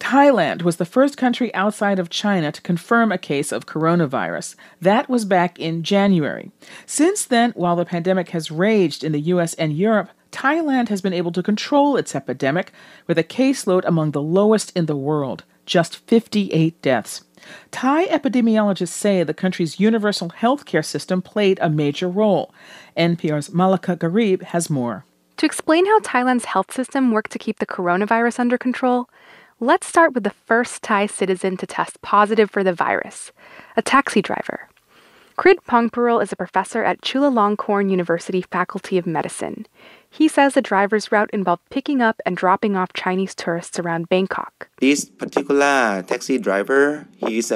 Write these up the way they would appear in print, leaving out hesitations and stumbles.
Thailand was the first country outside of China to confirm a case of coronavirus. That was back in January. Since then, while the pandemic has raged in the U.S. and Europe, Thailand has been able to control its epidemic with a caseload among the lowest in the world, just 58 deaths. Thai epidemiologists say the country's universal healthcare system played a major role. NPR's Malaka Garib has more. To explain how Thailand's health system worked to keep the coronavirus under control, let's start with the first Thai citizen to test positive for the virus, a taxi driver. Krit Pongparul is a professor at Chulalongkorn University Faculty of Medicine. He says the driver's route involved picking up and dropping off Chinese tourists around Bangkok. This particular taxi driver, he is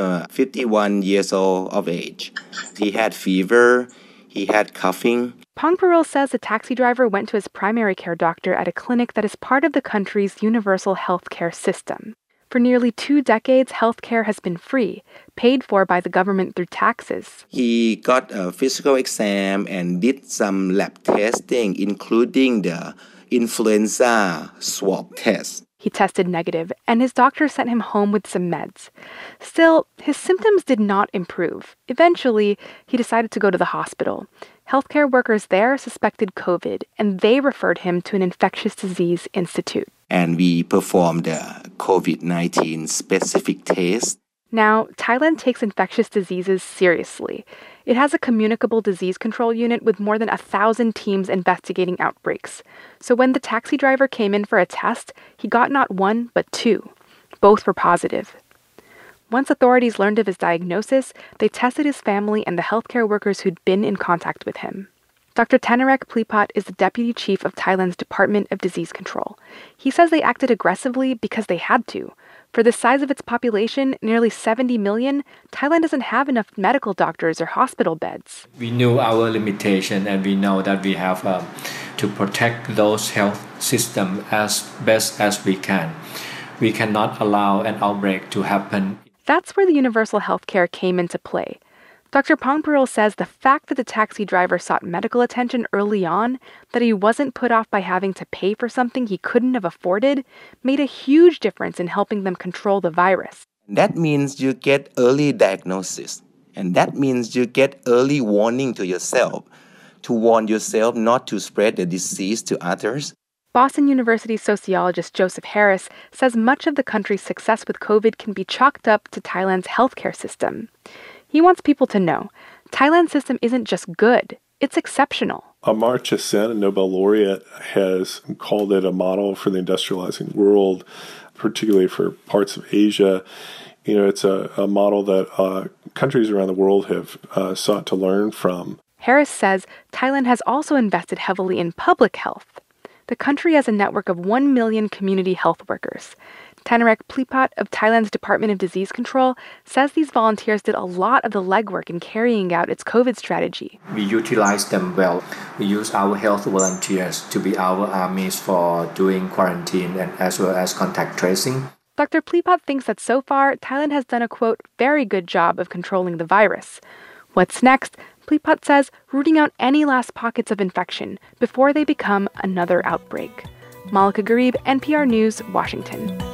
51 years old of age. He had fever, he had coughing. Pongparul says the taxi driver went to his primary care doctor at a clinic that is part of the country's universal healthcare system. For nearly 2 decades, healthcare has been free, paid for by the government through taxes. He got a physical exam and did some lab testing, including the influenza swab test. He tested negative, and his doctor sent him home with some meds. Still, his symptoms did not improve. Eventually, he decided to go to the hospital. Healthcare workers there suspected COVID, and they referred him to an infectious disease institute. And we performed the COVID-19 specific test. Now, Thailand takes infectious diseases seriously. It has a communicable disease control unit with more than 1,000 teams investigating outbreaks. So when the taxi driver came in for a test, he got not 1, but 2. Both were positive. Once authorities learned of his diagnosis, they tested his family and the healthcare workers who'd been in contact with him. Dr. Thanarek Plipat is the deputy chief of Thailand's Department of Disease Control. He says they acted aggressively because they had to. For the size of its population, nearly 70 million, Thailand doesn't have enough medical doctors or hospital beds. We knew our limitation, and we know that we have to protect those health systems as best as we can. We cannot allow an outbreak to happen. That's where the universal healthcare came into play. Dr. Pongparul says the fact that the taxi driver sought medical attention early on, that he wasn't put off by having to pay for something he couldn't have afforded, made a huge difference in helping them control the virus. That means you get early diagnosis. And that means you get early warning to yourself, to warn yourself not to spread the disease to others. Boston University sociologist Joseph Harris says much of the country's success with COVID can be chalked up to Thailand's healthcare system. He wants people to know Thailand's system isn't just good, it's exceptional. Amartya Sen, a Nobel laureate, has called it a model for the industrializing world, particularly for parts of Asia. You know, it's a model that countries around the world have sought to learn from. Harris says Thailand has also invested heavily in public health. The country has a network of 1 million community health workers. Thanarek Plipat of Thailand's Department of Disease Control says these volunteers did a lot of the legwork in carrying out its COVID strategy. We utilize them well. We use our health volunteers to be our armies for doing quarantine and as well as contact tracing. Dr. Plipat thinks that so far, Thailand has done a, quote, very good job of controlling the virus. What's next? Plipat says rooting out any last pockets of infection before they become another outbreak. Malaka Garib, NPR News, Washington.